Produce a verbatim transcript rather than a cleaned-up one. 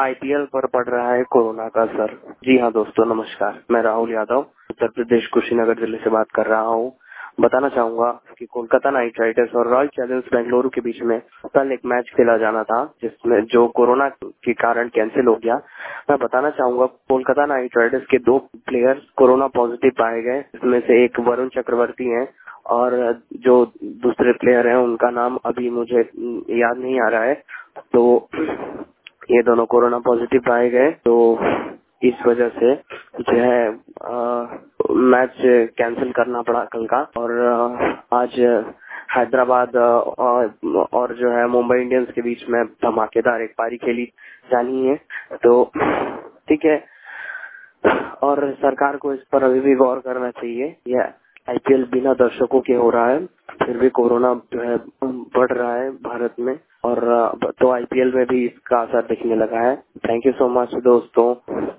IPL पर पड़ रहा है कोरोना का असर। जी हाँ दोस्तों, नमस्कार। मैं राहुल यादव उत्तर प्रदेश कुशीनगर जिले से बात कर रहा हूँ। बताना चाहूंगा कि कोलकाता नाइट राइडर्स और रॉयल चैलेंजर्स बेंगलुरु के बीच में कल एक मैच खेला जाना था, जिसमें जो कोरोना के कारण कैंसिल हो गया। मैं बताना चाहूंगा कोलकाता नाइट राइडर्स के दो प्लेयर्स कोरोना पॉजिटिव पाए गए, इसमें से एक वरुण चक्रवर्ती हैं और जो दूसरे प्लेयर हैं उनका नाम अभी मुझे याद नहीं आ रहा है। तो ये दोनों कोरोना पॉजिटिव पाए गए, तो इस वजह से जो है मैच कैंसिल करना पड़ा कल का। और आ, आज हैदराबाद और, और जो है मुंबई इंडियंस के बीच में धमाकेदार एक पारी खेली जानी है। तो ठीक है, और सरकार को इस पर अभी भी गौर करना चाहिए। यह आईपीएल बिना दर्शकों के हो रहा है, फिर भी कोरोना जो है बढ़ रहा है भारत में, और तो आईपीएल में भी इसका असर दिखने लगा है। थैंक यू सो मच दोस्तों।